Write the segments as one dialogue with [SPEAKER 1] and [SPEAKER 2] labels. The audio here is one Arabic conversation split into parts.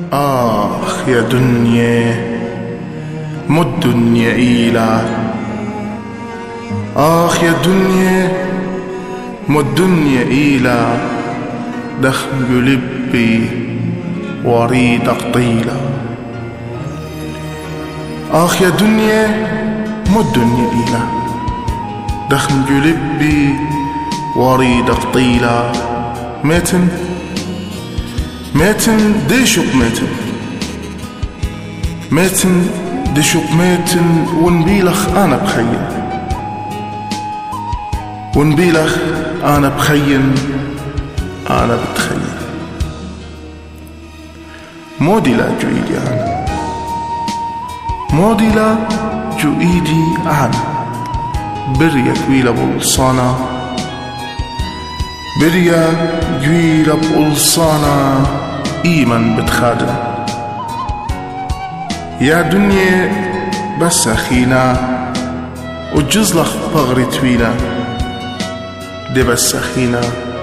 [SPEAKER 1] آخ يا دنيا مو الدنيا إيلا، آخ يا دنيا مو الدنيا إيلا، دخم قلبي واريد أقطيلا. آخ يا دنيا مو الدنيا إيلا، دخم قلبي واريد أقطيلا. ميتن ميتن ديشق ميتن، ميتن دشق ميتن، ونبيلخ أنا بخيم، ونبيلخ أنا بخيم، أنا بتخيم. مودي لا جو إيدي أنا، مودي لا جو إيدي أنا، بريا كويلة بولصانا، بريا كويلة بولصانا، إيمن بتخادم. يا دنيا بس أخينا وجزلخ بغري توينا، دي بس أخينا.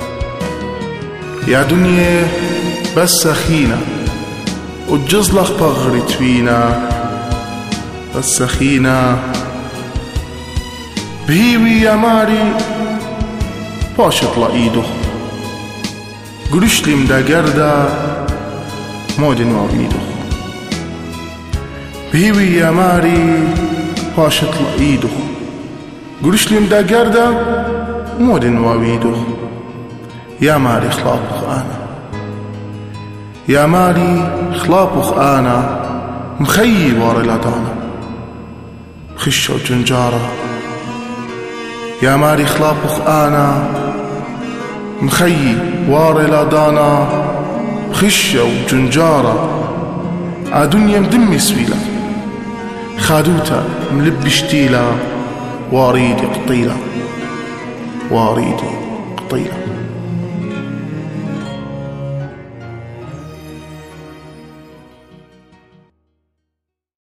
[SPEAKER 1] يا دنيا بس أخينا وجزلخ بغري توينا، بس أخينا. بهيوي يا ماري باش اطلع ايدو، قرش لي مدا قردا مودن وابيدو. بهيوي يا ماري باش اطلع ايدو، قرش لي مدا قردا مودن وابيدو. يا ماري خلاطخ انا، يا ماري خلاطخ انا، مخيي واري لادانا خشة وجنجارة. يا ماري خلاطخ انا، مخيي واري لادانا خشة وجنجارة. عدنيا مدمي سويلة، خادوتا ملبي شتيلة، واريدي قطيلة، واريدي قطيلة.